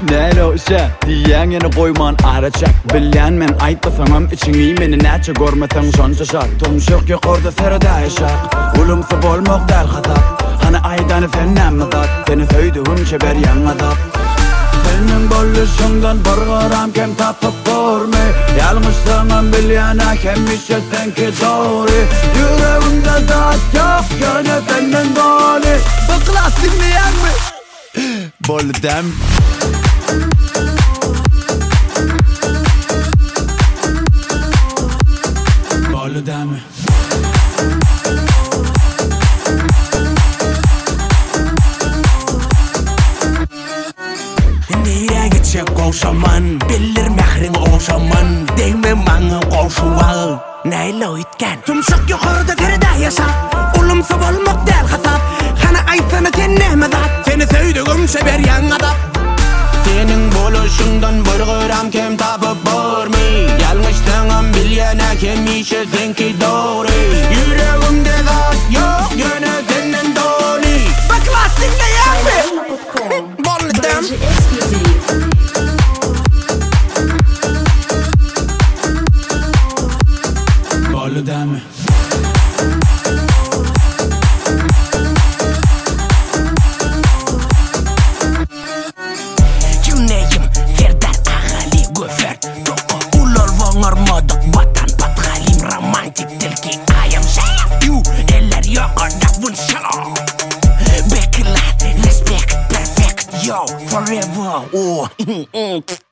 Näle işe diýen ýene goýman araçak. Bilýän men aýtmasaňam içiňi meni näçe görmeseň şonça şart. Tumşuk ýokarda serda ýaşak. Ulumsa bolmak däl hatap. Hana aýdany sen näme zat? Seni söýdügümçe berýän azap. Senin boluşundan bargaram kem tapıp görme. Yalnızlığım bilýän hemişe senki doğru. Yüreğimde zat yok ýöne senden doli. Bu klas dinleýänmi? Bolu dem. Bolu dem. Qoşaman, bilir mehrin oşaman. Değme maňa qoşuwal, näle öýtgen. Tumşuk ýokarda terda ýaşap. Ulumsa bolmak däl hatap. Hana aýtsana sen näme zat? Seni söýdügümçe berýän azap. Senin boluşundan bargaram kem tapyp görme. Ýalňyşdyňam bilýän hemişe senki dogry. Yüreğimde zat ýok ýöne senden doli. Bak klas dinleýänmi? Boldum. Bolu demi. Cümleyim Serdar Agali Göfer. Ular vaňarmadyk batan patgalim romantik tilki. I am safe you eller ýokarda bunşala. Beklat respect perfect yo forever. Oh